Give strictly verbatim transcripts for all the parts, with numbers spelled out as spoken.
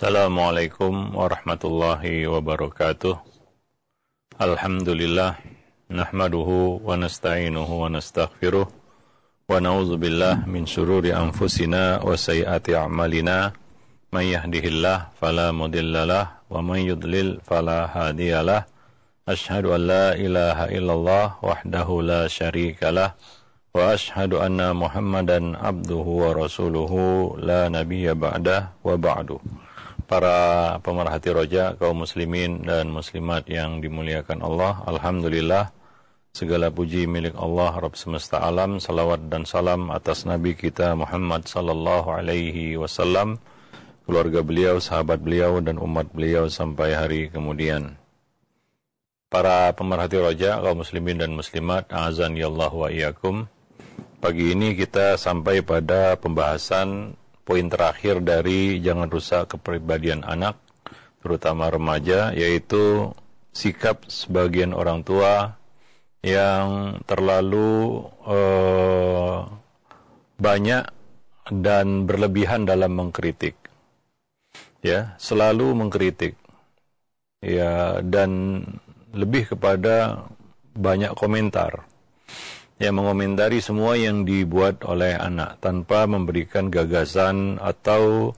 Assalamualaikum warahmatullahi wabarakatuh. Alhamdulillah, nahmaduhu wa nasta'inuhu wa nastaghfiruh wa na'udzu billah min syururi anfusina wa sayyiati a'malina. May yahdihillah fala mudhillalah wa may yudlil fala hadiyalah. Asyhadu an la ilaha illallah wahdahu la syarikalah wa asyhadu anna Muhammadan abduhu wa rasuluhu la nabiyya ba'dah wa ba'du. Para pemerhati roja, kaum muslimin dan muslimat yang dimuliakan Allah, alhamdulillah segala puji milik Allah Rabb semesta alam. Salawat dan salam atas Nabi kita Muhammad sallallahu alaihi wasallam, keluarga beliau, sahabat beliau dan umat beliau sampai hari kemudian. Para pemerhati roja, kaum muslimin dan muslimat, a'azani Allah wa iyyakum. Pagi ini kita sampai pada pembahasan poin terakhir dari jangan rusak kepribadian anak, terutama remaja, yaitu sikap sebagian orang tua yang terlalu uh, banyak dan berlebihan dalam mengkritik. Ya, selalu mengkritik. Ya, dan lebih kepada banyak komentar. Yang mengomentari semua yang dibuat oleh anak tanpa memberikan gagasan atau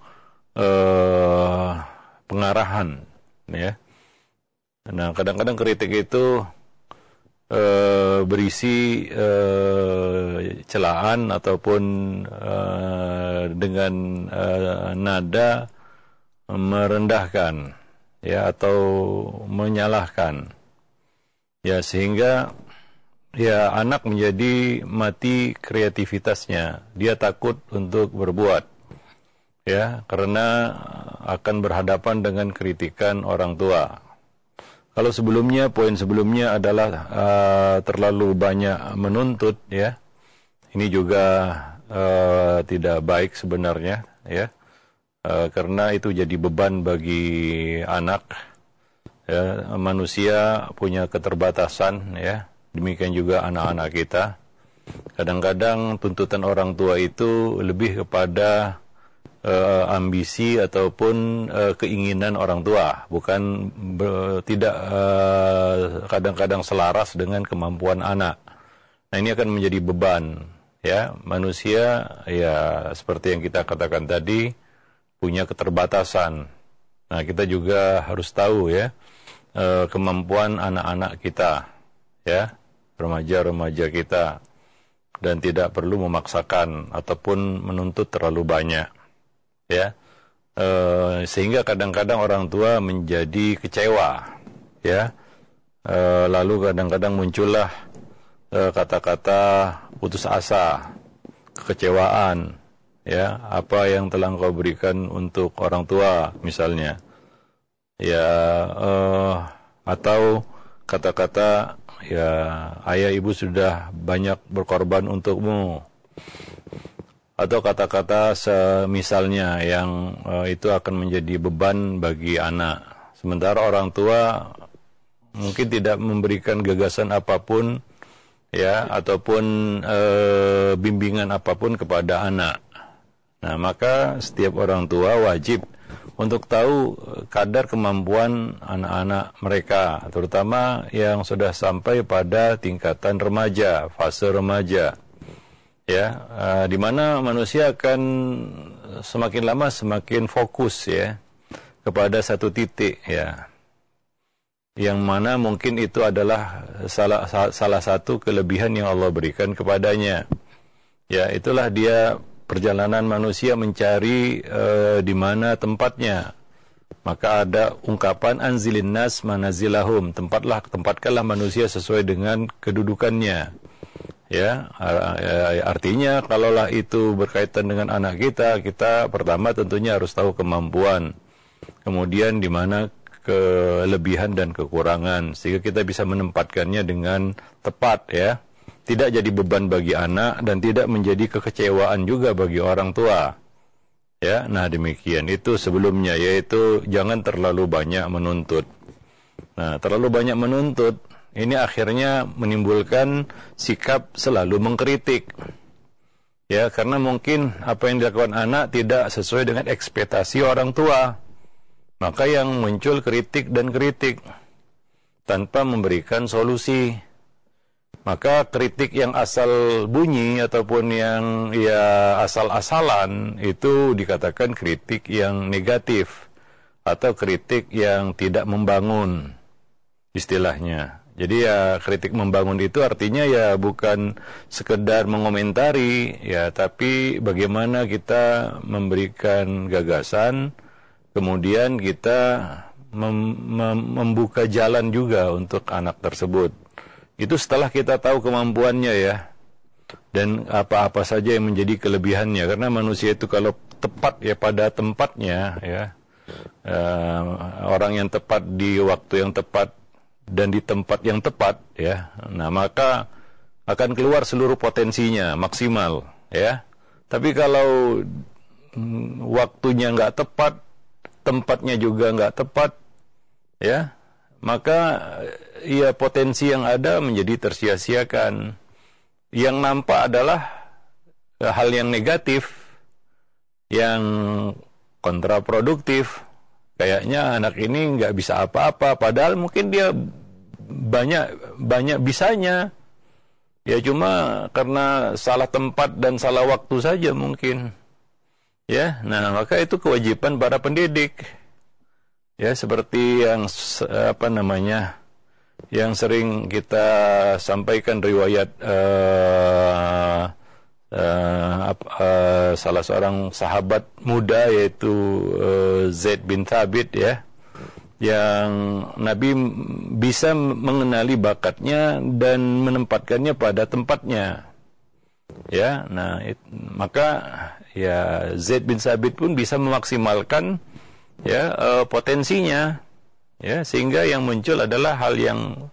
uh, pengarahan, ya. Nah, kadang-kadang kritik itu uh, berisi uh, celaan ataupun uh, dengan uh, nada merendahkan, ya, atau menyalahkan, ya, sehingga ya, anak menjadi mati kreativitasnya. Dia takut untuk berbuat, ya, karena akan berhadapan dengan kritikan orang tua. Kalau sebelumnya, poin sebelumnya adalah uh, terlalu banyak menuntut, ya, ini juga uh, tidak baik sebenarnya, ya, uh, karena itu jadi beban bagi anak. Ya, manusia punya keterbatasan, ya. Demikian juga anak-anak kita. Kadang-kadang tuntutan orang tua itu lebih kepada uh, ambisi ataupun uh, keinginan orang tua, bukan ber, tidak uh, kadang-kadang selaras dengan kemampuan anak. Nah, ini akan menjadi beban, ya. Manusia, ya, seperti yang kita katakan tadi, punya keterbatasan. Nah, kita juga harus tahu, ya, uh, kemampuan anak-anak kita, ya, remaja-remaja kita, dan tidak perlu memaksakan ataupun menuntut terlalu banyak, ya, e, sehingga kadang-kadang orang tua menjadi kecewa, ya, e, lalu kadang-kadang muncullah e, kata-kata putus asa, kekecewaan, ya, apa yang telah engkau berikan untuk orang tua misalnya, ya, e, atau kata-kata, ya, ayah ibu sudah banyak berkorban untukmu, atau kata-kata semisalnya yang uh, itu akan menjadi beban bagi anak. Sementara orang tua mungkin tidak memberikan gagasan apapun, ya, ataupun uh, bimbingan apapun kepada anak. Nah, maka setiap orang tua wajib untuk tahu kadar kemampuan anak-anak mereka, terutama yang sudah sampai pada tingkatan remaja, fase remaja, ya, uh, di mana manusia akan semakin lama semakin fokus, ya, kepada satu titik, ya, yang mana mungkin itu adalah salah salah satu kelebihan yang Allah berikan kepadanya, ya. Itulah dia perjalanan manusia mencari uh, di mana tempatnya. Maka ada ungkapan anzilin nas manazilahum, tempatlah tempatkanlah manusia sesuai dengan kedudukannya. Ya, artinya kalaulah itu berkaitan dengan anak kita, kita pertama tentunya harus tahu kemampuan. Kemudian di mana kelebihan dan kekurangan, sehingga kita bisa menempatkannya dengan tepat, ya. Tidak jadi beban bagi anak dan tidak menjadi kekecewaan juga bagi orang tua. Ya, nah demikian itu sebelumnya, yaitu jangan terlalu banyak menuntut. Nah, terlalu banyak menuntut ini akhirnya menimbulkan sikap selalu mengkritik. Ya, karena mungkin apa yang dilakukan anak tidak sesuai dengan ekspektasi orang tua. Maka yang muncul kritik dan kritik tanpa memberikan solusi. Maka kritik yang asal bunyi ataupun yang ya asal-asalan itu dikatakan kritik yang negatif atau kritik yang tidak membangun istilahnya. Jadi ya kritik membangun itu artinya ya bukan sekedar mengomentari ya, tapi bagaimana kita memberikan gagasan, kemudian kita mem mem membuka jalan juga untuk anak tersebut. Itu setelah kita tahu kemampuannya ya, dan apa-apa saja yang menjadi kelebihannya. Karena manusia itu kalau tepat ya pada tempatnya ya, uh, orang yang tepat di waktu yang tepat dan di tempat yang tepat ya, nah maka akan keluar seluruh potensinya maksimal ya. Tapi kalau mm, waktunya nggak tepat, tempatnya juga nggak tepat ya, maka ya potensi yang ada menjadi tersia-siakan. Yang nampak adalah hal yang negatif, yang kontraproduktif. Kayaknya anak ini nggak bisa apa-apa, padahal mungkin dia banyak banyak bisanya. Ya cuma karena salah tempat dan salah waktu saja mungkin. Ya, nah maka itu kewajiban para pendidik. Ya seperti yang apa namanya, yang sering kita sampaikan riwayat uh, uh, uh, salah seorang sahabat muda yaitu uh, Zaid bin Thabit ya, yang Nabi bisa mengenali bakatnya dan menempatkannya pada tempatnya. Ya, nah it, maka ya Zaid bin Thabit pun bisa memaksimalkan ya uh, potensinya ya, sehingga yang muncul adalah hal yang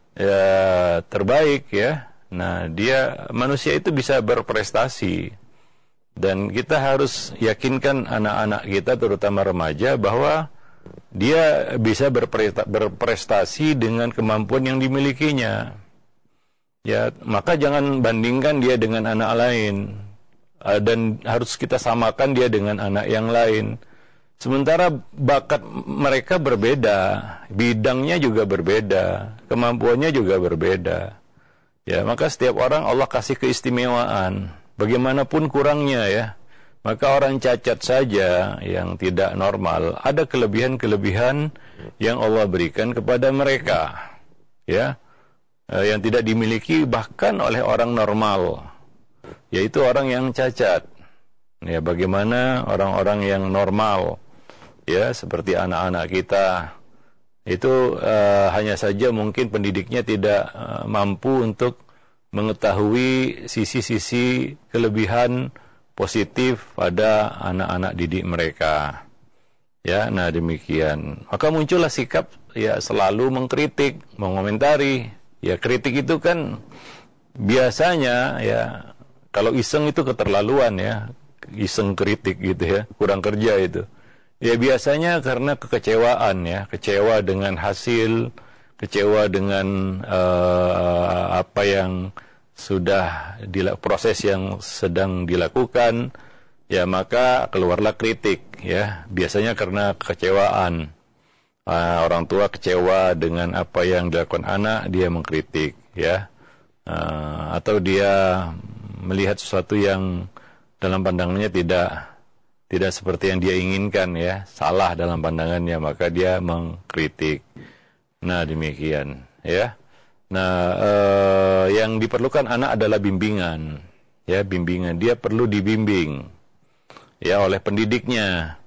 ya, terbaik ya. Nah, dia manusia itu bisa berprestasi, dan kita harus yakinkan anak-anak kita terutama remaja bahwa dia bisa berprestasi dengan kemampuan yang dimilikinya. Ya, maka jangan bandingkan dia dengan anak lain, uh, dan harus kita samakan dia dengan anak yang lain. Sementara bakat mereka berbeda, bidangnya juga berbeda, kemampuannya juga berbeda. Ya, maka setiap orang Allah kasih keistimewaan, bagaimanapun kurangnya ya. Maka orang cacat saja yang tidak normal, ada kelebihan-kelebihan yang Allah berikan kepada mereka. Ya, yang tidak dimiliki bahkan oleh orang normal, yaitu orang yang cacat. Ya, bagaimana orang-orang yang normal, ya seperti anak-anak kita itu uh, hanya saja mungkin pendidiknya tidak uh, mampu untuk mengetahui sisi-sisi kelebihan positif pada anak-anak didik mereka. Ya, nah demikian. Maka muncullah sikap ya selalu mengkritik, mengomentari. Ya, kritik itu kan biasanya ya kalau iseng itu keterlaluan ya, iseng kritik gitu ya, kurang kerja itu. Ya biasanya karena kekecewaan ya, kecewa dengan hasil, kecewa dengan uh, apa yang sudah dilak, proses yang sedang dilakukan, ya maka keluarlah kritik ya. Biasanya karena kekecewaan, uh, orang tua kecewa dengan apa yang dilakukan anak, dia mengkritik ya, uh, atau dia melihat sesuatu yang dalam pandangannya tidak tidak seperti yang dia inginkan ya, salah dalam pandangannya, maka dia mengkritik. Nah demikian ya. Nah eh, yang diperlukan anak adalah bimbingan ya, bimbingan. Dia perlu dibimbing ya oleh pendidiknya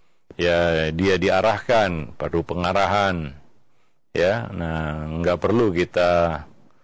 ya, dia diarahkan, perlu pengarahan ya. Nah nggak perlu kita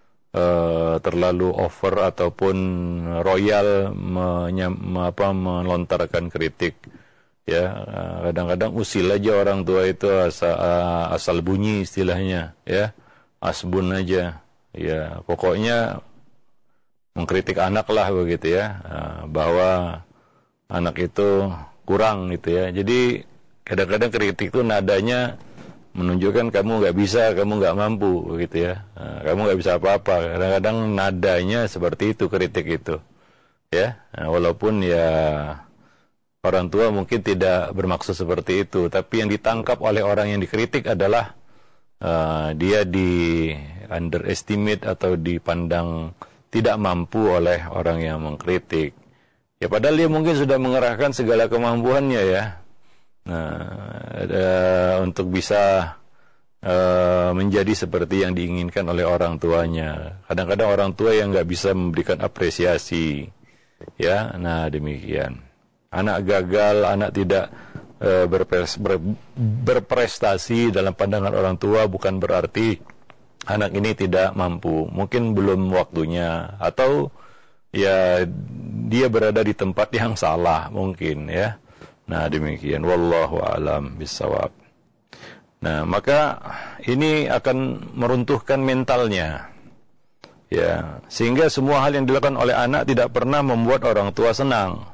Uh, terlalu over ataupun royal menyam, apa, melontarkan kritik ya. Kadang-kadang uh, usil aja orang tua itu asal, uh, asal bunyi istilahnya ya, asbun aja ya, pokoknya mengkritik anak lah begitu ya, uh, bahwa anak itu kurang gitu ya. Jadi kadang-kadang kritik itu nadanya menunjukkan kamu nggak bisa, kamu nggak mampu, gitu ya. Nah, kamu nggak bisa apa-apa. Kadang-kadang nadanya seperti itu kritik itu, ya. Nah, walaupun ya orang tua mungkin tidak bermaksud seperti itu, tapi yang ditangkap oleh orang yang dikritik adalah uh, dia di underestimate atau dipandang tidak mampu oleh orang yang mengkritik. Ya padahal dia mungkin sudah mengerahkan segala kemampuannya ya. Nah, ada, untuk bisa uh, menjadi seperti yang diinginkan oleh orang tuanya. Kadang-kadang orang tua yang nggak bisa memberikan apresiasi, ya. Nah demikian. Anak gagal, anak tidak uh, berpres, ber, berprestasi dalam pandangan orang tua bukan berarti anak ini tidak mampu. Mungkin belum waktunya atau ya dia berada di tempat yang salah mungkin ya. Nah demikian, wallahu alam bissawab. Nah maka ini akan meruntuhkan mentalnya ya, sehingga semua hal yang dilakukan oleh anak tidak pernah membuat orang tua senang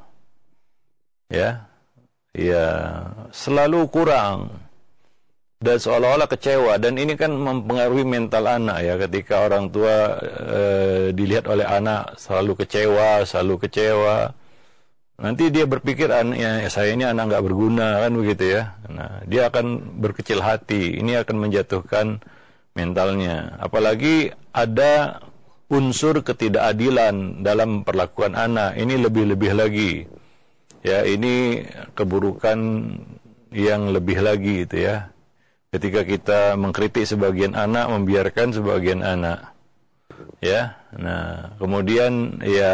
ya, ya selalu kurang dan seolah-olah kecewa, dan ini kan mempengaruhi mental anak ya, ketika orang tua e, dilihat oleh anak selalu kecewa, selalu kecewa, nanti dia berpikir ya, saya ini anak nggak berguna kan begitu ya. Nah, dia akan berkecil hati, ini akan menjatuhkan mentalnya. Apalagi ada unsur ketidakadilan dalam perlakuan anak, ini lebih-lebih lagi. Ya, ini keburukan yang lebih lagi itu ya. Ketika kita mengkritik sebagian anak, membiarkan sebagian anak. Ya. Nah, kemudian ya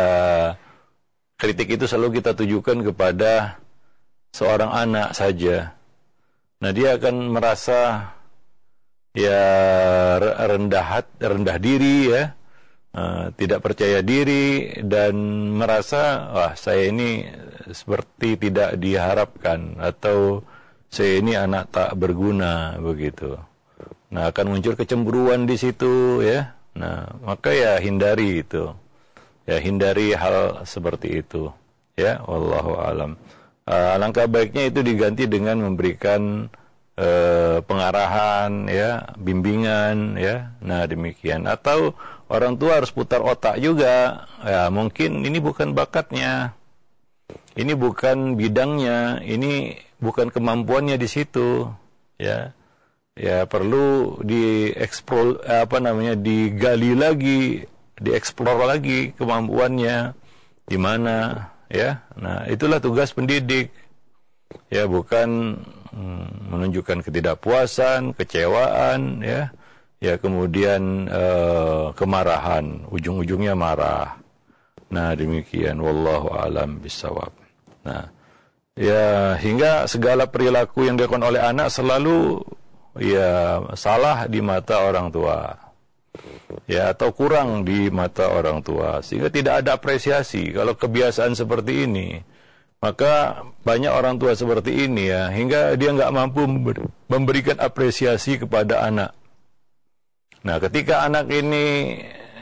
kritik itu selalu kita tujukan kepada seorang anak saja. Nah, dia akan merasa ya rendah hati, rendah diri ya. Uh, tidak percaya diri dan merasa wah saya ini seperti tidak diharapkan atau saya ini anak tak berguna begitu. Nah akan muncul kecemburuan di situ ya. Nah maka ya hindari itu, ya hindari hal seperti itu ya. Wallahu alam. Uh, alangkah baiknya itu diganti dengan memberikan uh, pengarahan ya, bimbingan ya. Nah demikian. Atau orang tua harus putar otak juga. Ya, mungkin ini bukan bakatnya, ini bukan bidangnya, ini bukan kemampuannya di situ. Ya, ya perlu dieksplor, apa namanya, digali lagi, dieksplor lagi kemampuannya di mana. Ya, nah itulah tugas pendidik. Ya, bukan hmm, menunjukkan ketidakpuasan, kecewaan. Ya. Ya kemudian uh, kemarahan, ujung-ujungnya marah. Nah demikian, wallahu alam bissawab. Nah ya hingga segala perilaku yang dilakukan oleh anak selalu ya salah di mata orang tua, ya atau kurang di mata orang tua, sehingga tidak ada apresiasi. Kalau kebiasaan seperti ini, maka banyak orang tua seperti ini ya, hingga dia nggak mampu memberikan apresiasi kepada anak. Nah, ketika anak ini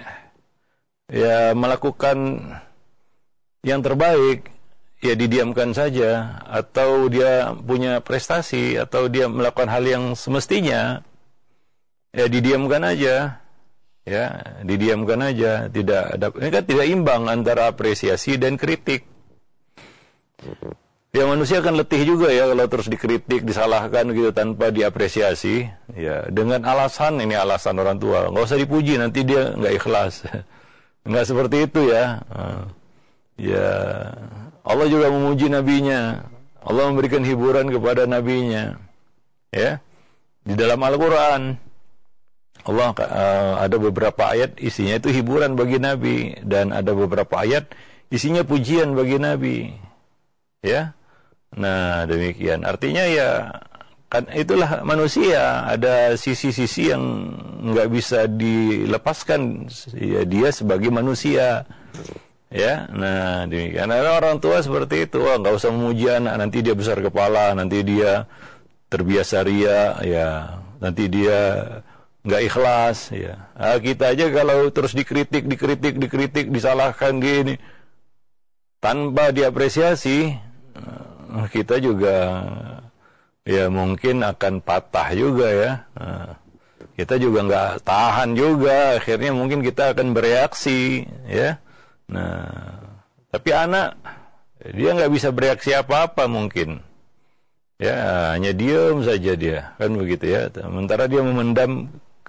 ya melakukan yang terbaik, ya didiamkan saja, atau dia punya prestasi, atau dia melakukan hal yang semestinya, ya didiamkan aja, ya didiamkan aja. Tidak ada, ini kan tidak imbang antara apresiasi dan kritik. Ya manusia akan letih juga ya kalau terus dikritik, disalahkan gitu tanpa diapresiasi. Ya dengan alasan, ini alasan orang tua, nggak usah dipuji nanti dia nggak ikhlas. Nggak seperti itu ya. Ya Allah juga memuji nabinya. Allah memberikan hiburan kepada nabinya. Ya di dalam Al-Quran Allah uh, ada beberapa ayat isinya itu hiburan bagi nabi, dan ada beberapa ayat isinya pujian bagi nabi. Ya. Nah demikian, artinya ya kan itulah manusia, ada sisi-sisi yang nggak bisa dilepaskan ya, dia sebagai manusia ya. Nah demikian, ada orang tua seperti itu, oh, nggak usah memuji anak, nanti dia besar kepala, nanti dia terbiasa ria ya, nanti dia nggak ikhlas ya. Nah, kita aja kalau terus dikritik dikritik dikritik disalahkan gini tanpa diapresiasi, kita juga ya mungkin akan patah juga ya. Nah, kita juga nggak tahan juga, akhirnya mungkin kita akan bereaksi ya. Nah tapi anak Dia nggak bisa bereaksi apa-apa mungkin. Ya, hanya diam saja dia, kan begitu ya. Sementara dia memendam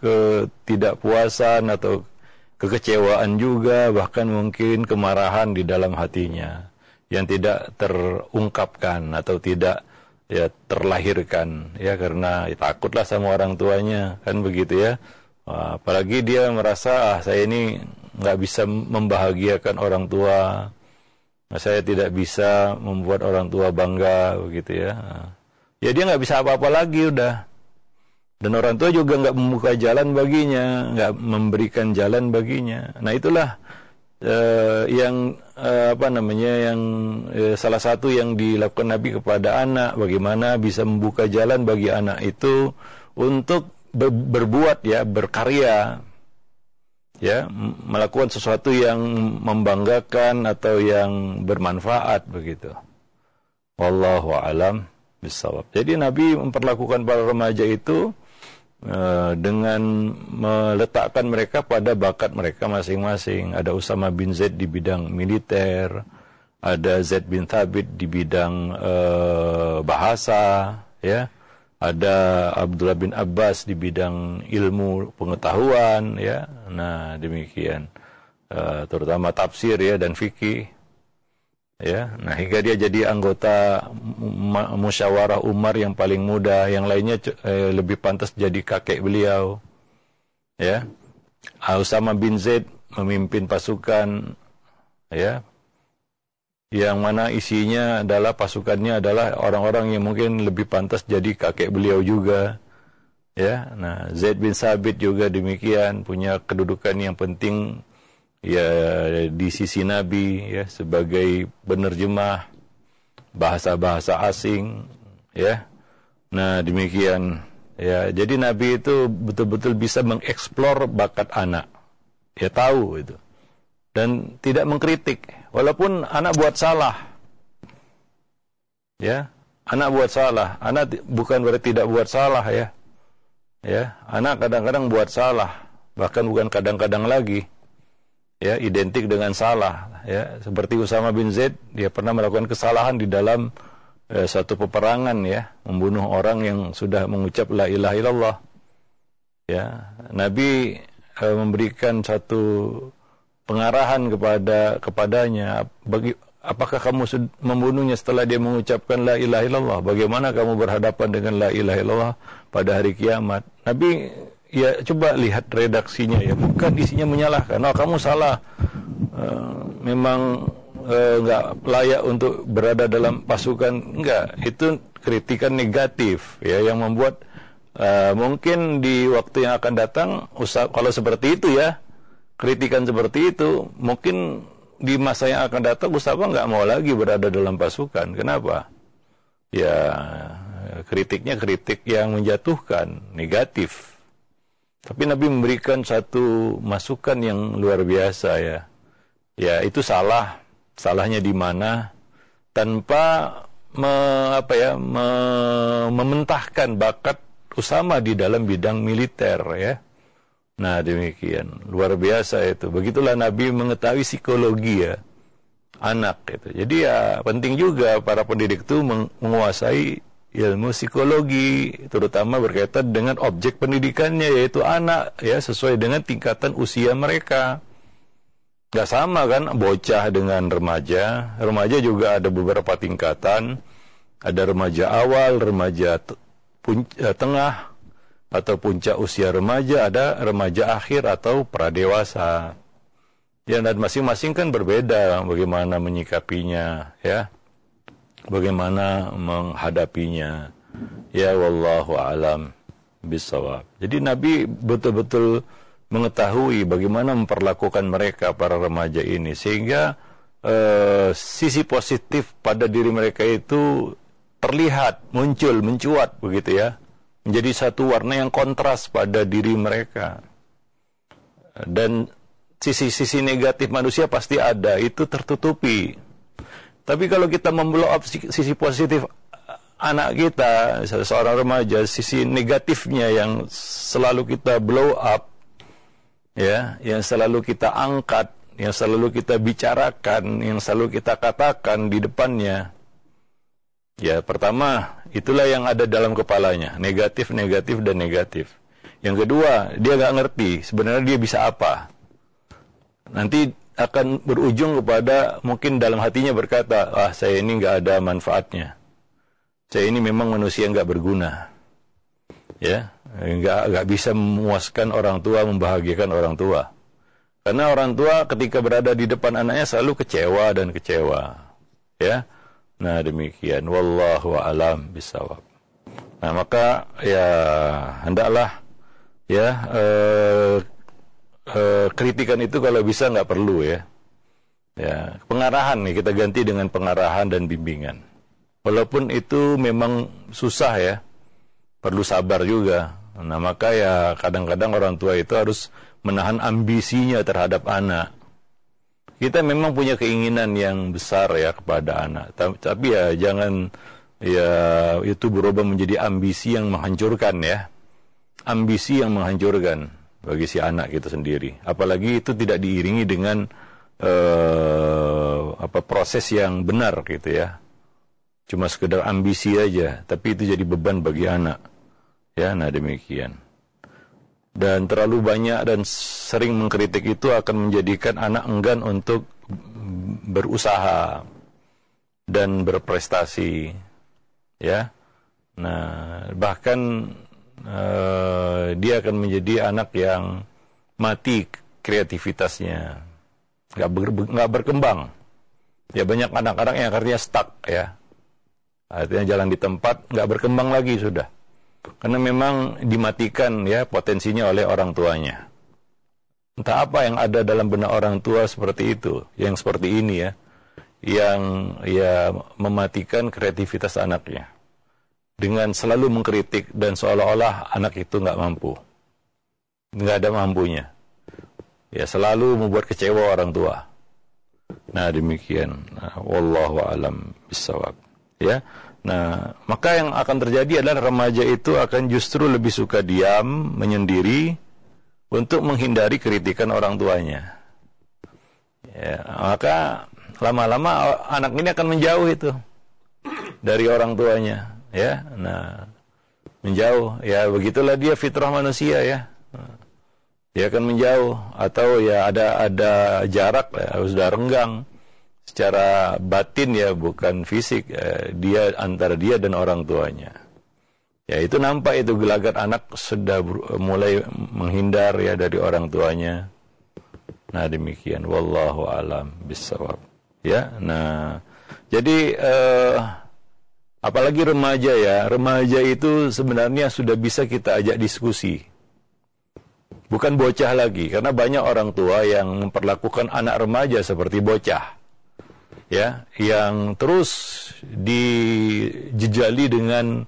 ketidakpuasan atau kekecewaan juga, bahkan mungkin kemarahan di dalam hatinya yang tidak terungkapkan atau tidak ya terlahirkan, ya karena ya, takutlah sama orang tuanya, kan begitu ya. Wah, apalagi dia merasa ah saya ini nggak bisa membahagiakan orang tua, saya tidak bisa membuat orang tua bangga, begitu ya. Ya dia nggak bisa apa-apa lagi udah. Dan orang tua juga nggak membuka jalan baginya, nggak memberikan jalan baginya. Nah itulah uh, yang uh, apa namanya yang uh, salah satu yang dilakukan Nabi kepada anak, bagaimana bisa membuka jalan bagi anak itu untuk ber berbuat ya, berkarya, ya, melakukan sesuatu yang membanggakan atau yang bermanfaat begitu. Wallahu a'lam bishawab. Jadi Nabi memperlakukan para remaja itu uh, dengan meletakkan mereka pada bakat mereka masing-masing. Ada Usama bin Zaid di bidang militer, ada Zaid bin Thabit di bidang uh, bahasa, ya. Ada Abdullah bin Abbas di bidang ilmu pengetahuan, ya. Nah, demikian. Uh, terutama tafsir ya dan fikih. Ya, nah hingga dia jadi anggota musyawarah Umar yang paling muda, yang lainnya eh, lebih pantas jadi kakek beliau. Ya, Usama bin Zaid memimpin pasukan, ya, yang mana isinya adalah pasukannya adalah orang-orang yang mungkin lebih pantas jadi kakek beliau juga. Ya, nah Zaid bin Sabit juga demikian, punya kedudukan yang penting ya di sisi Nabi, ya, sebagai penerjemah bahasa-bahasa asing, ya. Nah, demikian, ya. Jadi Nabi itu betul-betul bisa mengeksplor bakat anak. Ya tahu itu. Dan tidak mengkritik walaupun anak buat salah. Ya, anak buat salah. Anak bukan berarti tidak buat salah, ya. Ya, anak kadang-kadang buat salah, bahkan bukan kadang-kadang lagi. Ya, identik dengan salah, ya, seperti Usama bin Zaid, dia pernah melakukan kesalahan di dalam eh, satu peperangan, ya, membunuh orang yang sudah mengucap la ilaha illallah. Ya, Nabi eh, memberikan satu pengarahan kepada kepadanya, bagi apakah kamu membunuhnya setelah dia mengucapkan la ilaha illallah? Bagaimana kamu berhadapan dengan la ilaha illallah pada hari kiamat? Nabi ya coba lihat redaksinya, ya, bukan isinya menyalahkan. Oh, kamu salah, uh, memang enggak uh, layak untuk berada dalam pasukan. Enggak, itu kritikan negatif, ya, yang membuat uh, mungkin di waktu yang akan datang, usah, kalau seperti itu, ya, kritikan seperti itu, mungkin di masa yang akan datang Usama enggak mau lagi berada dalam pasukan. Kenapa? Ya, kritiknya kritik yang menjatuhkan, negatif. Tapi Nabi memberikan satu masukan yang luar biasa, ya. Ya, itu salah. Salahnya di mana? Tanpa me, apa ya, me, mementahkan bakat Usama di dalam bidang militer, ya. Nah, demikian. Luar biasa itu. Begitulah Nabi mengetahui psikologi, ya, anak itu. Jadi ya penting juga para pendidik itu menguasai ilmu psikologi, terutama berkaitan dengan objek pendidikannya, yaitu anak, ya, sesuai dengan tingkatan usia mereka. Gak sama kan bocah dengan remaja. Remaja juga ada beberapa tingkatan. Ada remaja awal, remaja tengah, atau puncak usia remaja, ada remaja akhir atau pradewasa. Ya, dan masing-masing kan berbeda bagaimana menyikapinya, ya. Bagaimana menghadapinya, ya, wallahu alam bisawab. Jadi Nabi betul-betul mengetahui bagaimana memperlakukan mereka, para remaja ini, sehingga eh, sisi positif pada diri mereka itu terlihat, muncul, mencuat, begitu, ya, menjadi satu warna yang kontras pada diri mereka. Dan sisi-sisi negatif manusia pasti ada, itu tertutupi. Tapi kalau kita memblow up sisi positif anak kita, seorang remaja, sisi negatifnya yang selalu kita blow up, ya, yang selalu kita angkat, yang selalu kita bicarakan, yang selalu kita katakan di depannya, ya pertama, itulah yang ada dalam kepalanya, negatif, negatif, dan negatif. Yang kedua, dia nggak ngerti sebenarnya dia bisa apa. Nanti akan berujung kepada mungkin dalam hatinya berkata, ah saya ini nggak ada manfaatnya. Saya ini memang manusia nggak berguna. Ya, nggak nggak bisa memuaskan orang tua, membahagiakan orang tua. Karena orang tua ketika berada di depan anaknya selalu kecewa dan kecewa. Ya, nah demikian. Wallahu a'lam bishawab. Nah maka ya hendaklah ya eh, eh, kritikan itu kalau bisa nggak perlu ya. Ya pengarahan nih kita ganti dengan pengarahan dan bimbingan. Walaupun itu memang susah ya. Perlu sabar juga. Nah maka ya kadang-kadang orang tua itu harus menahan ambisinya terhadap anak. Kita memang punya keinginan yang besar ya kepada anak. Tapi ya jangan ya itu berubah menjadi ambisi yang menghancurkan ya. Ambisi yang menghancurkan bagi si anak kita sendiri. Apalagi itu tidak diiringi dengan uh, apa proses yang benar gitu ya. Cuma sekedar ambisi aja, tapi itu jadi beban bagi anak. Ya, nah demikian. Dan terlalu banyak dan sering mengkritik itu akan menjadikan anak enggan untuk berusaha dan berprestasi. Ya. Nah, bahkan uh, dia akan menjadi anak yang mati kreativitasnya. Nggak ber, nggak berkembang. Ya banyak anak-anak yang akhirnya stuck ya. Artinya jalan di tempat, nggak berkembang lagi sudah. Karena memang dimatikan ya potensinya oleh orang tuanya. Entah apa yang ada dalam benak orang tua seperti itu, yang seperti ini ya, yang ya mematikan kreativitas anaknya dengan selalu mengkritik dan seolah-olah anak itu nggak mampu, nggak ada mampunya. Ya selalu membuat kecewa orang tua. Nah demikian. Nah, wallahu a'lam bishawab. Ya. Nah, maka yang akan terjadi adalah remaja itu akan justru lebih suka diam, menyendiri, untuk menghindari kritikan orang tuanya. Ya, maka lama-lama anak ini akan menjauh itu dari orang tuanya. Ya, nah menjauh. Ya begitulah dia fitrah manusia ya. Dia akan menjauh atau ya ada ada jarak, ya, sudah renggang. Secara batin ya bukan fisik eh, dia antara dia dan orang tuanya. Ya itu nampak itu gelagat anak sudah mulai menghindar ya dari orang tuanya. Nah demikian wallahu alam bissawab. Ya, nah jadi eh, apalagi remaja ya, remaja itu sebenarnya sudah bisa kita ajak diskusi. Bukan bocah lagi karena banyak orang tua yang memperlakukan anak remaja seperti bocah. Ya, yang terus dijejali dengan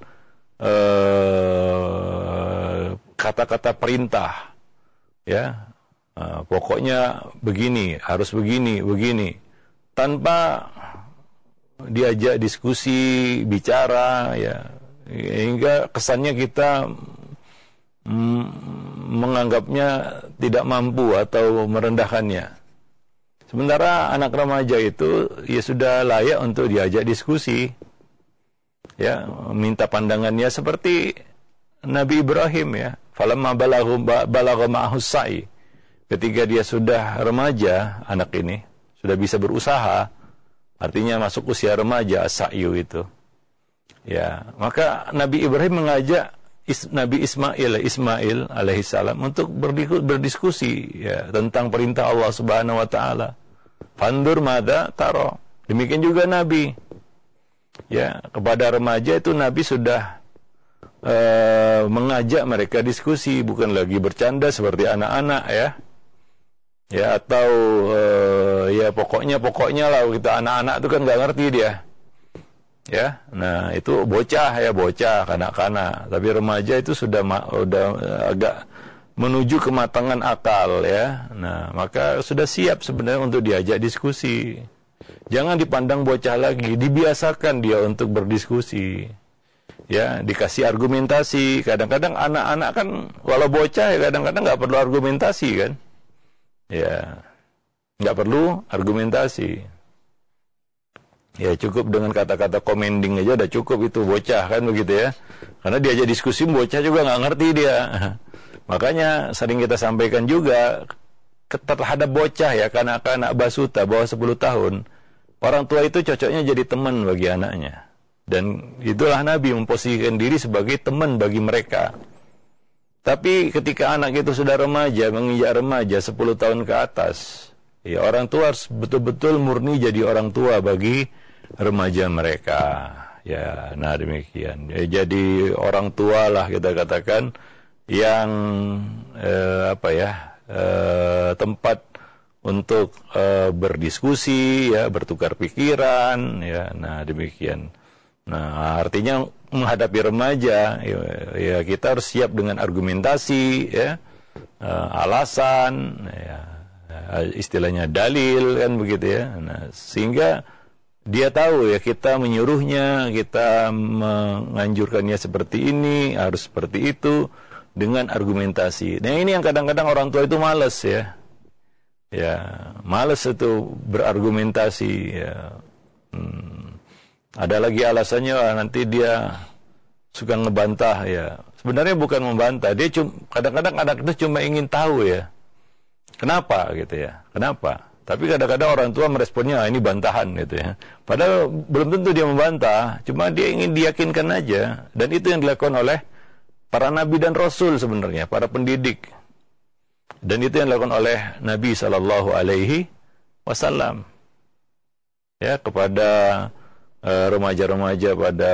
uh, kata-kata perintah, ya, uh, pokoknya begini, harus begini, begini, tanpa diajak diskusi, bicara, ya, hingga kesannya kita mm, menganggapnya tidak mampu atau merendahkannya. Sementara anak remaja itu ya sudah layak untuk diajak diskusi. Ya, minta pandangannya seperti Nabi Ibrahim ya. Falamma balagha balagha ma'ahu sa'i. Ketika dia sudah remaja, anak ini sudah bisa berusaha, artinya masuk usia remaja, as-sa'yu itu. Ya, maka Nabi Ibrahim mengajak Is, Nabi Ismail Ismail alaihissalam untuk berdiskusi ya tentang perintah Allah Subhanahu wa taala. Fandur mada taro. Demikian juga Nabi. Ya, kepada remaja itu Nabi sudah uh, mengajak mereka diskusi, bukan lagi bercanda seperti anak-anak ya. Ya atau uh, ya pokoknya pokoknya lah kita anak-anak itu kan nggak ngerti dia. Ya, nah itu bocah ya bocah kanak-kanak, tapi remaja itu sudah sudah agak menuju kematangan akal ya. Nah maka sudah siap sebenarnya untuk diajak diskusi. Jangan dipandang bocah lagi, dibiasakan dia untuk berdiskusi. Ya, dikasih argumentasi. Kadang-kadang anak-anak kan walau bocah ya kadang-kadang nggak perlu argumentasi kan. Ya, Nggak perlu argumentasi. Ya cukup dengan kata-kata commending aja udah cukup, itu bocah kan begitu ya. Karena diajak diskusi bocah juga nggak ngerti dia. Makanya sering kita sampaikan juga terhadap bocah ya, kanak-kanak basuta bawah sepuluh tahun, orang tua itu cocoknya jadi teman bagi anaknya. Dan itulah Nabi memposisikan diri sebagai teman bagi mereka. Tapi ketika anak itu sudah remaja, menginjak remaja sepuluh tahun ke atas, ya orang tua harus betul-betul murni jadi orang tua bagi remaja mereka. Ya, nah demikian. Ya, jadi orang tua lah kita katakan yang eh, apa ya eh, tempat untuk eh, berdiskusi, ya bertukar pikiran. Ya, nah demikian. Nah artinya menghadapi remaja, ya, ya kita harus siap dengan argumentasi, ya eh, alasan, ya istilahnya dalil kan begitu ya. Nah, sehingga dia tahu ya kita menyuruhnya, kita menganjurkannya seperti ini, harus seperti itu dengan argumentasi. Nah ini yang kadang-kadang orang tua itu malas ya. Ya, malas itu berargumentasi ya. Hmm. Ada lagi alasannya, nanti dia suka ngebantah ya. Sebenarnya bukan membantah, dia cuma kadang-kadang anak itu cuma ingin tahu ya. Kenapa gitu ya? Kenapa? Tapi kadang-kadang orang tua meresponnya ah, ini bantahan gitu ya. Padahal belum tentu dia membantah, cuma dia ingin diyakinkan aja. Dan itu yang dilakukan oleh para nabi dan rasul sebenarnya, para pendidik. Dan itu yang dilakukan oleh Nabi sallallahu alaihi wasallam. Ya, kepada uh, remaja-remaja pada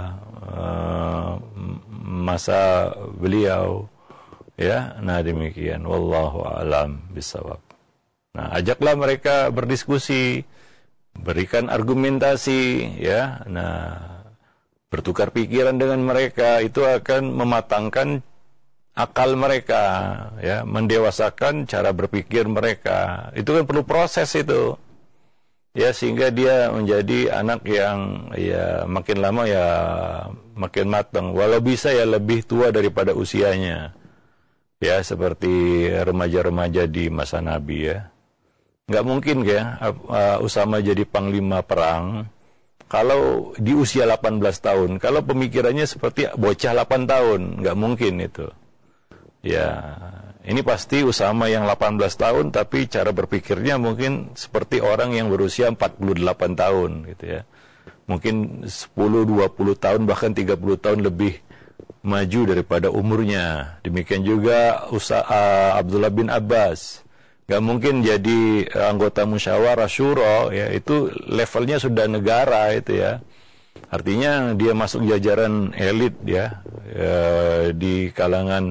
uh, masa beliau. Ya, nah demikian. Wallahu a'lam bishawab. Nah, ajaklah mereka berdiskusi, berikan argumentasi, ya. Nah, bertukar pikiran dengan mereka itu akan mematangkan akal mereka, ya, mendewasakan cara berpikir mereka. Itu kan perlu proses itu. Ya, sehingga dia menjadi anak yang ya makin lama ya makin matang, walau bisa ya lebih tua daripada usianya. Ya, seperti remaja-remaja di masa Nabi ya. Nggak mungkin ya uh, Usama jadi panglima perang kalau di usia delapan belas tahun. Kalau pemikirannya seperti bocah delapan tahun, nggak mungkin itu. Ya, ini pasti Usama yang delapan belas tahun, tapi cara berpikirnya mungkin seperti orang yang berusia empat puluh delapan tahun gitu ya. Mungkin sepuluh, dua puluh tahun, bahkan tiga puluh tahun lebih maju daripada umurnya. Demikian juga Usa, uh, Abdullah bin Abbas. Gak mungkin jadi anggota musyawarah syuro, ya itu levelnya sudah negara itu ya. Artinya dia masuk jajaran elit ya, ya di kalangan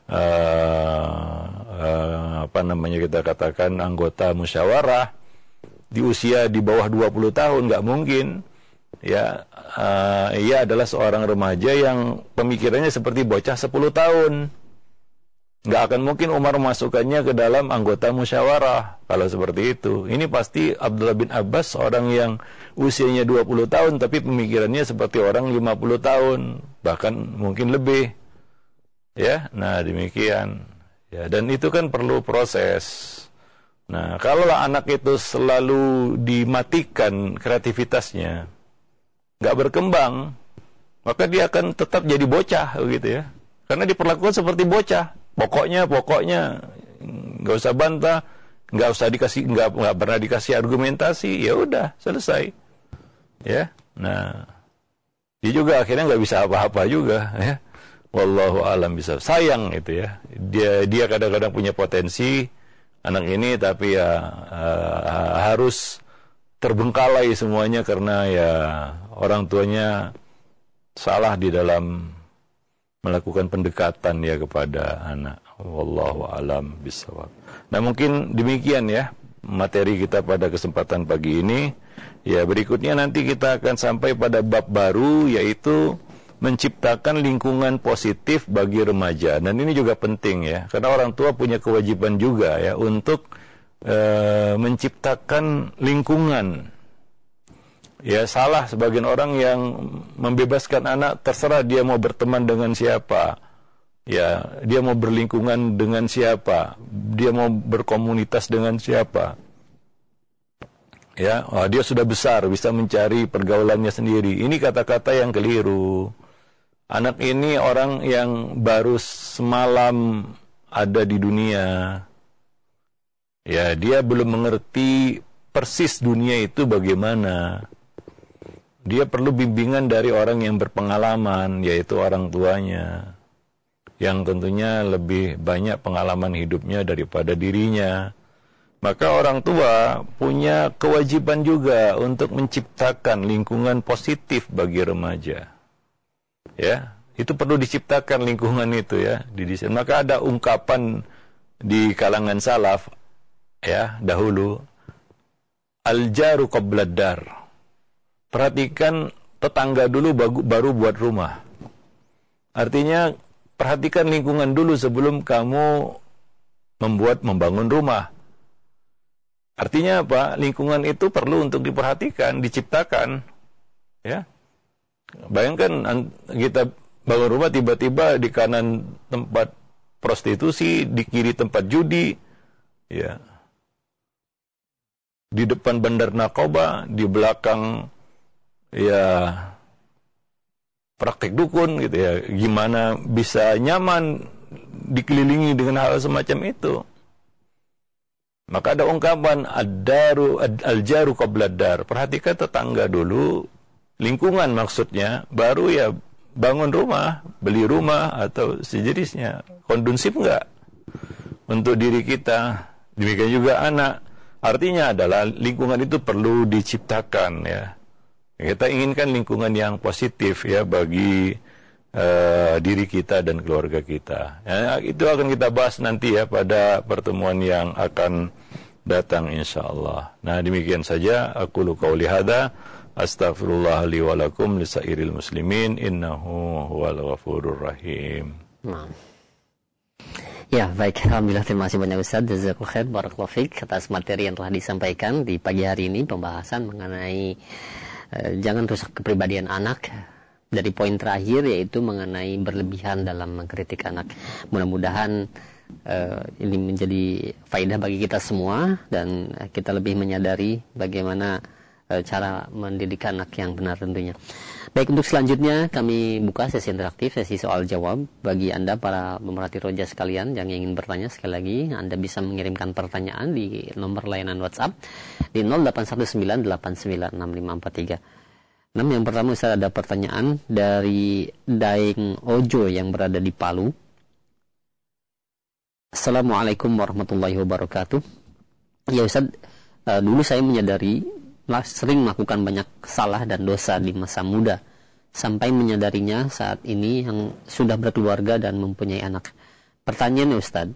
uh, uh, apa namanya kita katakan anggota musyawarah di usia di bawah dua puluh tahun, gak mungkin. Ya, uh, ia adalah seorang remaja yang pemikirannya seperti bocah sepuluh tahun. Nggak akan mungkin Umar memasukkannya ke dalam anggota musyawarah kalau seperti itu. Ini pasti Abdullah bin Abbas, orang yang usianya dua puluh tahun tapi pemikirannya seperti orang lima puluh tahun, bahkan mungkin lebih. Ya, nah demikian. Ya, dan itu kan perlu proses. Nah, kalau anak itu selalu dimatikan kreativitasnya, nggak berkembang, maka dia akan tetap jadi bocah begitu ya. Karena diperlakukan seperti bocah. Pokoknya, pokoknya nggak usah bantah, nggak usah dikasih, nggak nggak pernah dikasih argumentasi, ya udah selesai, ya. Nah, dia juga akhirnya nggak bisa apa-apa juga, ya. Wallahu a'lam bishawab. Sayang itu ya, dia dia kadang-kadang punya potensi anak ini, tapi ya uh, harus terbengkalai semuanya karena ya orang tuanya salah di dalam melakukan pendekatan ya kepada anak. Wallahu a'lam bishawab. Nah, mungkin demikian ya materi kita pada kesempatan pagi ini. Ya, berikutnya nanti kita akan sampai pada bab baru, yaitu menciptakan lingkungan positif bagi remaja. Dan ini juga penting ya, karena orang tua punya kewajiban juga ya untuk uh, menciptakan lingkungan. Ya, salah sebagian orang yang membebaskan anak terserah dia mau berteman dengan siapa. Ya, dia mau berlingkungan dengan siapa, dia mau berkomunitas dengan siapa. Ya, oh, dia sudah besar, bisa mencari pergaulannya sendiri. Ini kata-kata yang keliru. Anak ini orang yang baru semalam ada di dunia. Ya, dia belum mengerti persis dunia itu bagaimana. Dia perlu bimbingan dari orang yang berpengalaman, yaitu orang tuanya, yang tentunya lebih banyak pengalaman hidupnya daripada dirinya. Maka orang tua punya kewajiban juga untuk menciptakan lingkungan positif bagi remaja. Ya, itu perlu diciptakan lingkungan itu ya, didesain. Maka ada ungkapan di kalangan salaf ya, dahulu, al-jaru qablad dar. Perhatikan tetangga dulu baru buat rumah. Artinya perhatikan lingkungan dulu sebelum kamu membuat membangun rumah. Artinya apa? Lingkungan itu perlu untuk diperhatikan, diciptakan. Ya. Bayangkan kita bangun rumah, tiba-tiba di kanan tempat prostitusi, di kiri tempat judi, ya. Di depan bandar narkoba, di belakang ya praktek dukun gitu ya. Gimana bisa nyaman dikelilingi dengan hal semacam itu? Maka ada ungkapan ad-daru al-jaru qablad dar. Perhatikan tetangga dulu, lingkungan maksudnya, baru ya bangun rumah, beli rumah atau sejenisnya. Kondusif enggak untuk diri kita? Demikian juga anak. Artinya adalah lingkungan itu perlu diciptakan ya. Kita inginkan lingkungan yang positif ya bagi Uh, diri kita dan keluarga kita. Ya, itu akan kita bahas nanti ya pada pertemuan yang akan datang insyaallah. Nah, demikian saja aku qauli hadza, astaghfirullah li wa lakum lisairil muslimin innahu huwal ghafurur rahim. Nah. Ya, baik, alhamdulillah, terima kasih banyak Ustaz. Jazakallahu khair, barakallahu fiik atas materi yang telah disampaikan di pagi hari ini, pembahasan mengenai uh, jangan rusak kepribadian anak. Dari poin terakhir yaitu mengenai berlebihan dalam mengkritik anak. Mudah-mudahan uh, ini menjadi faedah bagi kita semua dan kita lebih menyadari bagaimana uh, cara mendidik anak yang benar tentunya. Baik, untuk selanjutnya kami buka sesi interaktif, sesi soal jawab. Bagi Anda para pemerhati roja sekalian yang ingin bertanya, sekali lagi Anda bisa mengirimkan pertanyaan di nomor layanan WhatsApp di nol delapan satu sembilan delapan sembilan enam lima empat tiga. Nah, yang pertama Ustaz, ada pertanyaan dari Daeng Ojo yang berada di Palu. Assalamualaikum warahmatullahi wabarakatuh. Ya Ustaz, uh, dulu saya menyadari sering melakukan banyak salah dan dosa di masa muda, sampai menyadarinya saat ini yang sudah berkeluarga dan mempunyai anak. Pertanyaannya Ustaz,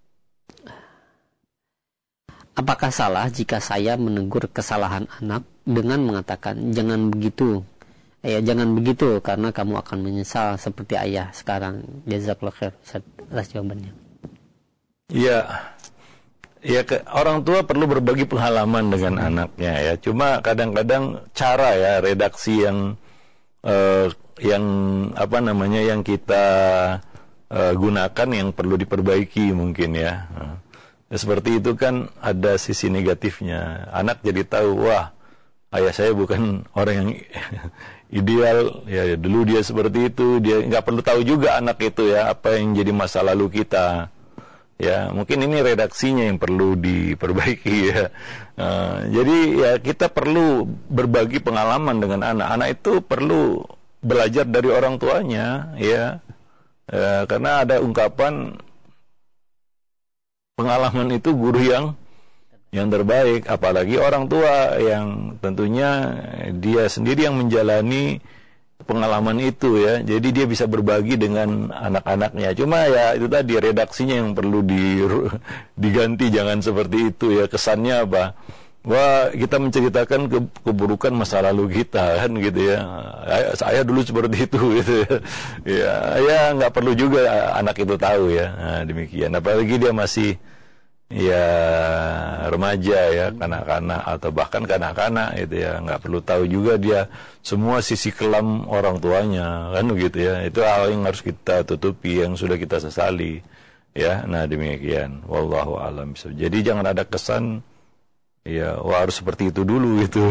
apakah salah jika saya menegur kesalahan anak dengan mengatakan jangan begitu, ya jangan begitu karena kamu akan menyesal seperti ayah sekarang? Jazakallahu khair atas jawabannya. Ya, ya ke, orang tua perlu berbagi pengalaman dengan anaknya ya. Cuma kadang-kadang cara ya redaksi yang uh, yang apa namanya yang kita uh, gunakan yang perlu diperbaiki mungkin ya. Uh. Seperti itu kan ada sisi negatifnya. Anak jadi tahu, wah, ayah saya bukan orang yang ideal. Ya, dulu dia seperti itu. Dia nggak perlu tahu juga anak itu ya apa yang jadi masa lalu kita. Ya, mungkin ini redaksinya yang perlu diperbaiki ya. Uh, jadi ya kita perlu berbagi pengalaman dengan anak. Anak itu perlu belajar dari orang tuanya, ya. Uh, karena ada ungkapan pengalaman itu guru yang yang terbaik, apalagi orang tua yang tentunya dia sendiri yang menjalani pengalaman itu ya. Jadi dia bisa berbagi dengan anak-anaknya. Cuma ya itu tadi redaksinya yang perlu di, diganti, jangan seperti itu ya. Kesannya apa? Wah, kita menceritakan ke, keburukan masa lalu kita kan gitu ya. Saya dulu seperti itu gitu ya. Ya, ya nggak perlu juga anak itu tahu ya. Nah, demikian. Apalagi dia masih ya remaja ya, kanak-kanak atau bahkan kanak-kanak itu ya, nggak perlu tahu juga dia semua sisi kelam orang tuanya kan begitu ya. Itu hal yang harus kita tutupi, yang sudah kita sesali ya. Nah demikian, wallahu a'lam. Jadi jangan ada kesan Ya, wah harus seperti itu dulu gitu.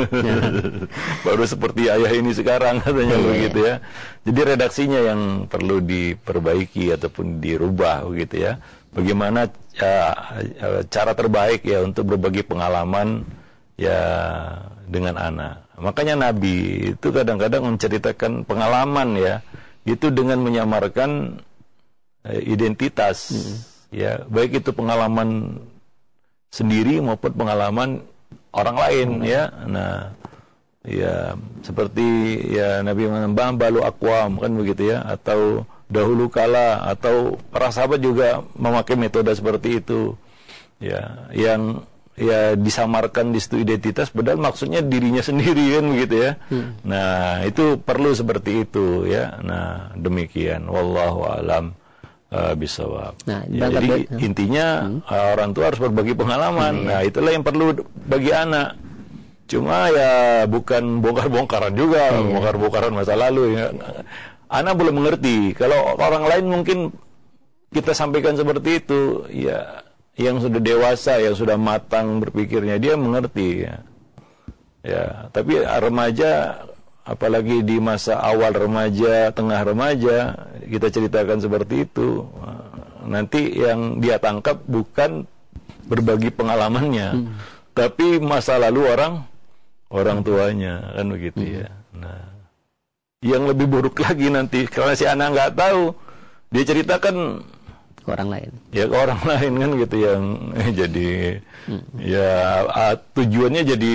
Baru seperti ayah ini sekarang katanya yeah. begitu ya. Jadi redaksinya yang perlu diperbaiki ataupun dirubah begitu ya. Bagaimana ya, cara terbaik ya untuk berbagi pengalaman ya dengan anak. Makanya Nabi itu kadang-kadang menceritakan pengalaman ya, itu dengan menyamarkan eh, identitas mm. ya, baik itu pengalaman sendiri maupun pengalaman orang lain hmm. ya. Nah, ya seperti ya Nabi mengembang balu akwam kan begitu ya, atau dahulu kala, atau para sahabat juga memakai metode seperti itu. Ya, yang ya disamarkan di situ identitas padahal maksudnya dirinya sendiri kan begitu ya. Hmm. Nah, itu perlu seperti itu ya. Nah, demikian wallahu alam. Uh, bisawab. Nah, ya, jadi ya. intinya hmm. uh, orang tua harus berbagi pengalaman. Hmm. Nah, itulah yang perlu bagi anak. Cuma ya bukan bongkar-bongkaran juga, hmm. bongkar-bongkaran masa lalu ya. Anak belum mengerti. Kalau orang lain mungkin kita sampaikan seperti itu, ya yang sudah dewasa, yang sudah matang berpikirnya, dia mengerti ya. Ya, tapi remaja, apalagi di masa awal remaja, tengah remaja, kita ceritakan seperti itu, nanti yang dia tangkap bukan berbagi pengalamannya, hmm. tapi masa lalu orang orang tuanya, kan begitu hmm. ya. Nah, yang lebih buruk lagi nanti, karena si anak nggak tahu, dia ceritakan ke orang lain, ya ke orang lain kan gitu, yang eh, jadi hmm. ya uh, tujuannya jadi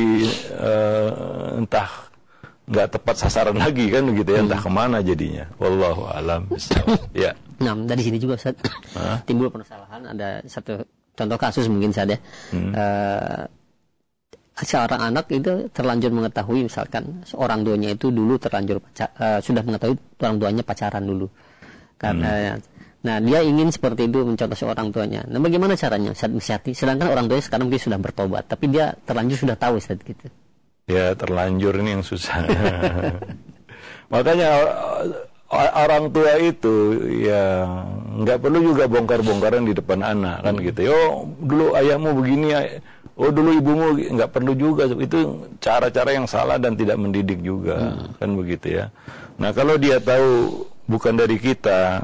uh, entah nggak tepat sasaran lagi kan begitu ya, entah hmm. kemana jadinya. Wallahu alam bisawab. Ya. Nah, dari sini juga Ustaz timbul permasalahan. Ada satu contoh kasus mungkin saja. Hmm. Uh, seorang anak itu terlanjur mengetahui, misalkan seorang tuanya itu dulu terlanjur pacar, uh, sudah mengetahui orang tuanya pacaran dulu. Karena hmm. nah, dia ingin seperti itu mencontoh seorang tuanya. Nah, bagaimana caranya Ustaz menasihati? Sedangkan orang tuanya sekarang mungkin sudah bertobat, tapi dia terlanjur sudah tahu Ustaz gitu. Ya, terlanjur ini yang susah. Makanya orang tua itu ya nggak perlu juga bongkar-bongkaran di depan anak kan hmm. gitu. Oh, dulu ayahmu begini, oh dulu ibumu, nggak perlu juga. Itu cara-cara yang salah dan tidak mendidik juga hmm. kan begitu ya. Nah, kalau dia tahu bukan dari kita,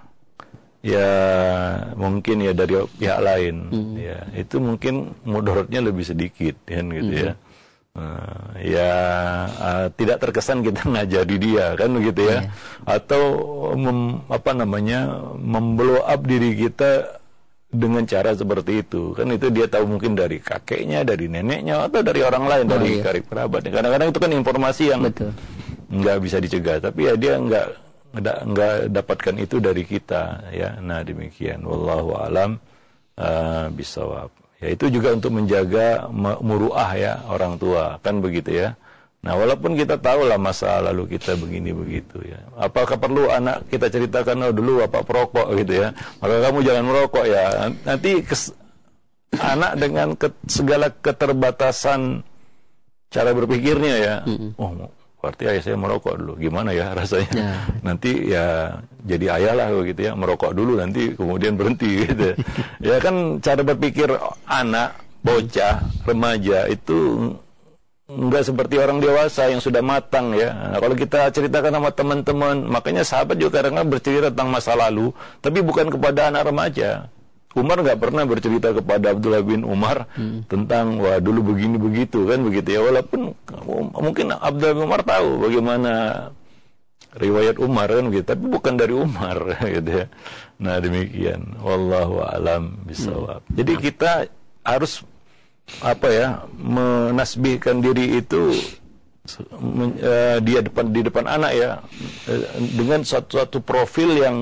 ya mungkin ya dari pihak lain, hmm. ya itu mungkin mudaratnya lebih sedikit kan gitu hmm. ya. Uh, ya uh, tidak terkesan kita ngajari dia kan begitu ya, yeah. atau mem, apa namanya memblow up diri kita dengan cara seperti itu kan, itu dia tahu mungkin dari kakeknya, dari neneknya, atau dari orang lain, oh, dari iya. karib kerabat. Kadang-kadang itu kan informasi yang nggak bisa dicegah, tapi ya dia nggak nggak dapatkan itu dari kita ya. Nah, demikian wallahu alam uh, bisawab. Ya, itu juga untuk menjaga muruah ya orang tua kan begitu ya. Nah, walaupun kita tahu lah masa lalu kita begini begitu ya. Apakah perlu anak kita ceritakan, oh dulu bapak perokok gitu ya, maka kamu jangan merokok ya. Nanti kes, anak dengan ke, segala keterbatasan cara berpikirnya ya, mm-hmm. oh berarti ayah saya merokok dulu, gimana ya rasanya? Ya. Nanti ya jadi ayah lah gitu ya, merokok dulu nanti kemudian berhenti gitu. Ya kan cara berpikir anak, bocah, remaja itu enggak seperti orang dewasa yang sudah matang ya. Nah, kalau kita ceritakan sama teman-teman, makanya sahabat juga kadang-kadang bercerita tentang masa lalu, tapi bukan kepada anak remaja. Umar nggak pernah bercerita kepada Abdullah bin Umar hmm. tentang wah dulu begini begitu kan begitu ya, walaupun mungkin Abdullah bin Umar tahu bagaimana riwayat Umar kan gitu, tapi bukan dari Umar gitu ya. Nah, demikian wallahu alam bisawab. Hmm. Jadi kita harus apa ya, menasbihkan diri itu men, uh, dia depan di depan anak ya, uh, dengan suatu profil yang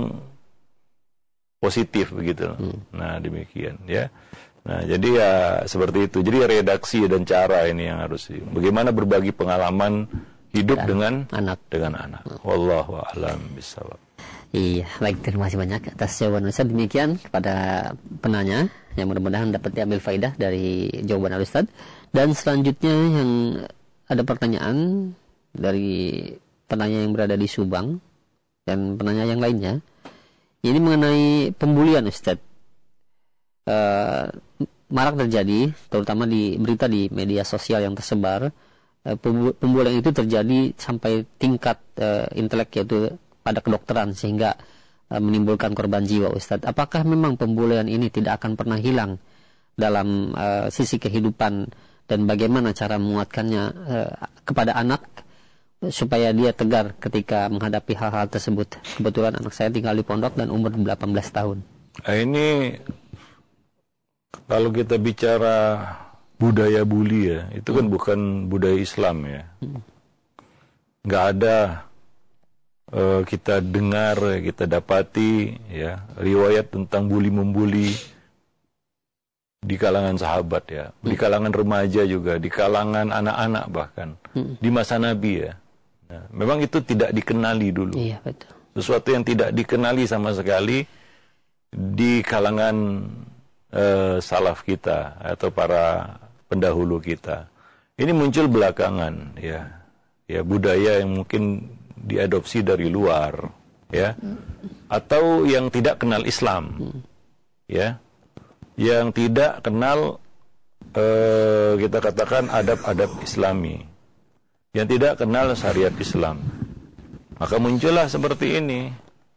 positif begitu. Hmm. Nah, demikian ya. Nah, jadi ya seperti itu. Jadi redaksi dan cara ini yang harus, bagaimana berbagi pengalaman hidup dan dengan anak dengan anak. Hmm. Wallahu a'lam bishawab. Iya, baik, terima kasih banyak atas jawaban Ustaz. Demikian kepada penanya yang mudah-mudahan dapat diambil faidah dari jawaban Ustaz. Dan selanjutnya yang ada pertanyaan dari penanya yang berada di Subang dan penanya yang lainnya. Ini mengenai pembulian Ustaz. Uh, marak terjadi, terutama di berita di media sosial yang tersebar. Uh, pembulian itu terjadi sampai tingkat uh, intelek, yaitu pada kedokteran, sehingga uh, menimbulkan korban jiwa, Ustadz. Apakah memang pembulian ini tidak akan pernah hilang dalam uh, sisi kehidupan, dan bagaimana cara menguatkannya uh, kepada anak supaya dia tegar ketika menghadapi hal-hal tersebut? Kebetulan anak saya tinggal di pondok dan umur delapan belas tahun. Nah, ini kalau kita bicara budaya bully ya, itu kan hmm. bukan budaya Islam ya. Hmm. Nggak ada uh, kita dengar, kita dapati ya riwayat tentang bully membuli di kalangan sahabat ya, hmm. di kalangan remaja juga, di kalangan anak-anak bahkan, hmm. di masa Nabi ya. Nah, memang itu tidak dikenali dulu. Iya, betul. Sesuatu yang tidak dikenali sama sekali di kalangan uh, salaf kita atau para pendahulu kita. Ini muncul belakangan ya. Ya, budaya yang mungkin diadopsi dari luar ya. Atau yang tidak kenal Islam. Ya. Yang tidak kenal eh, kita katakan adab-adab Islami. Yang tidak kenal syariat Islam. Maka muncullah seperti ini.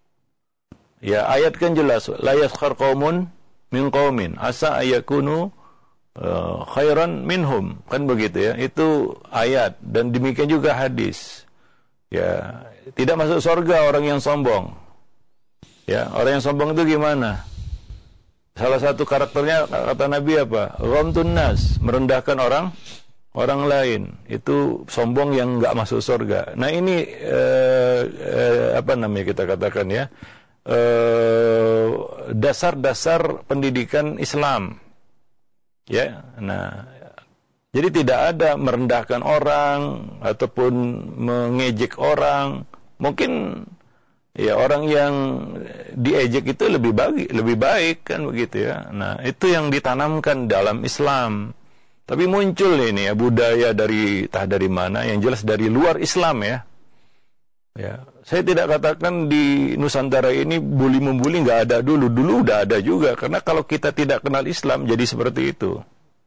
Ya, ayat kan jelas, la yaskhar qaumun min qaumin asa ayakunu Uh, khairan minhum, kan begitu ya, itu ayat. Dan demikian juga hadis ya, tidak masuk surga orang yang sombong ya. Orang yang sombong itu gimana? Salah satu karakternya kata Nabi apa? Ghamtun nas, merendahkan orang orang lain, itu sombong yang nggak masuk surga. Nah ini eh, eh, apa namanya kita katakan ya, eh, dasar-dasar pendidikan Islam. Ya, nah, jadi tidak ada merendahkan orang ataupun mengejek orang. Mungkin ya orang yang diejek itu lebih baik, lebih baik kan begitu ya. Nah, itu yang ditanamkan dalam Islam. Tapi muncul ini ya budaya dari entah dari mana, yang jelas dari luar Islam ya. Ya, saya tidak katakan di Nusantara ini bully membuli nggak ada dulu, dulu udah ada juga. Karena kalau kita tidak kenal Islam jadi seperti itu.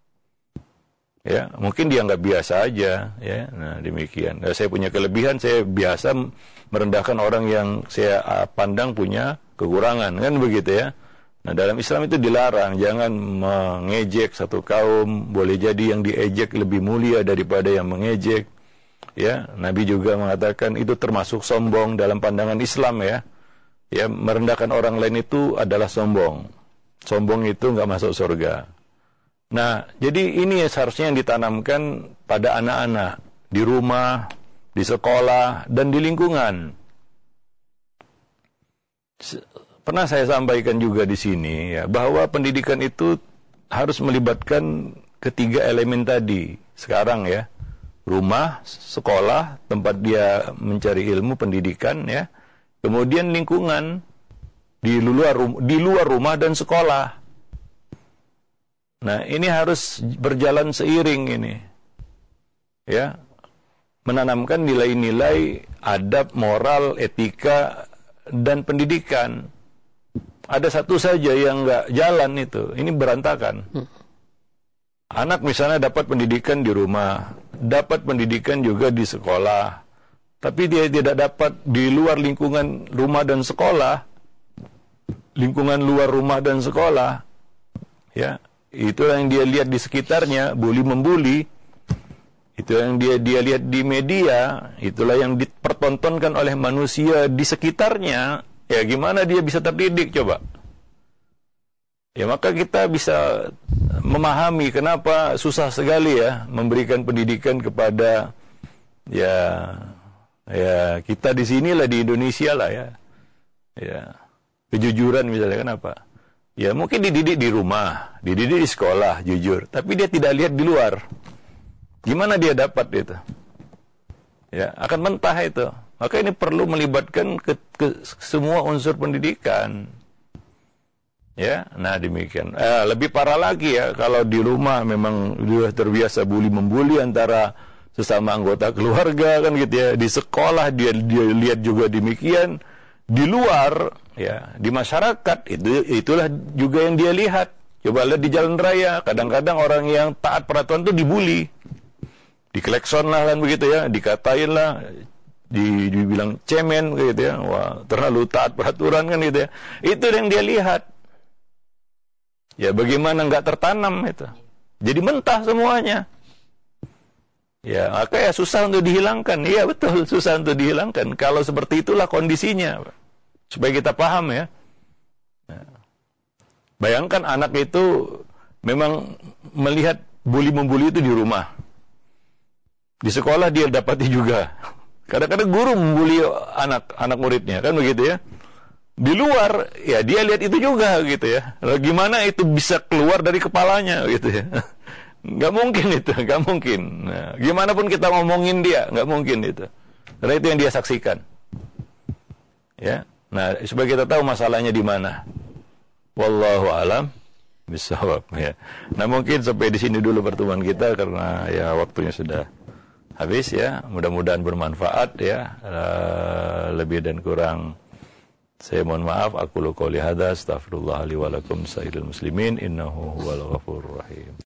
Ya, mungkin dia nggak biasa aja. Ya, nah demikian. Nah, saya punya kelebihan, saya biasa merendahkan orang yang saya pandang punya kekurangan, kan begitu ya. Nah dalam Islam itu dilarang, jangan mengejek satu kaum. Boleh jadi yang diejek lebih mulia daripada yang mengejek. Ya, Nabi juga mengatakan itu termasuk sombong dalam pandangan Islam ya. Ya, merendahkan orang lain itu adalah sombong. Sombong itu nggak masuk surga. Nah, jadi ini seharusnya yang ditanamkan pada anak-anak di rumah, di sekolah, dan di lingkungan. Pernah saya sampaikan juga di sini ya, bahwa pendidikan itu harus melibatkan ketiga elemen tadi. Sekarang ya. Rumah, sekolah, tempat dia mencari ilmu, pendidikan ya. Kemudian lingkungan di luar di luar rumah dan sekolah. Nah, ini harus berjalan seiring ini. Ya. Menanamkan nilai-nilai adab, moral, etika dan pendidikan. Ada satu saja yang enggak jalan itu. Ini berantakan. Anak misalnya dapat pendidikan di rumah, dapat pendidikan juga di sekolah, tapi dia tidak dapat di luar lingkungan rumah dan sekolah, lingkungan luar rumah dan sekolah, ya, itu yang dia lihat di sekitarnya, bully membuli, itu yang dia dia lihat di media, itulah yang dipertontonkan oleh manusia di sekitarnya, ya gimana dia bisa terdidik coba? Ya maka kita bisa memahami kenapa susah sekali ya memberikan pendidikan kepada ya ya kita di sinilah di Indonesia lah ya. Ya. Kejujuran misalnya kenapa? Ya mungkin dididik di rumah, dididik di sekolah jujur, tapi dia tidak lihat di luar. Gimana dia dapat itu? Ya, akan mentah itu. Maka ini perlu melibatkan ke, ke semua unsur pendidikan. Ya, nah demikian. Eh, lebih parah lagi ya, kalau di rumah memang dia terbiasa bully membuli antara sesama anggota keluarga kan gitu ya. Di sekolah dia dia lihat juga demikian. Di luar ya, di masyarakat itu itulah juga yang dia lihat. Coba lihat di jalan raya, kadang-kadang orang yang taat peraturan itu dibully. Diklekson lah kan begitu ya, dikatain lah, di, dibilang cemen gitu ya. Wah, terlalu taat peraturan kan gitu ya. Itu yang dia lihat. Ya bagaimana nggak tertanam itu. Jadi mentah semuanya. Ya, maka ya susah untuk dihilangkan. Iya betul, susah untuk dihilangkan. Kalau seperti itulah kondisinya. Supaya kita paham ya. Nah, bayangkan anak itu memang melihat bully-membuli itu di rumah. Di sekolah dia dapati juga. Kadang-kadang guru membuli anak anak muridnya, kan begitu ya. Di luar, ya dia lihat itu juga gitu ya. Lalu gimana itu bisa keluar dari kepalanya gitu ya. Nggak mungkin itu, nggak mungkin. Nah, gimana pun kita ngomongin dia, nggak mungkin itu. Karena itu yang dia saksikan. Ya, nah supaya kita tahu masalahnya di mana. Wallahu alam bisawab ya. Nah mungkin sampai di sini dulu pertemuan kita karena ya waktunya sudah habis ya. Mudah-mudahan bermanfaat ya. Uh, lebih dan kurang saya mohon maaf. Aku qouli hadza astaghfirullah li wa lakum sa'iril muslimin innahu huwal ghafurur rahim.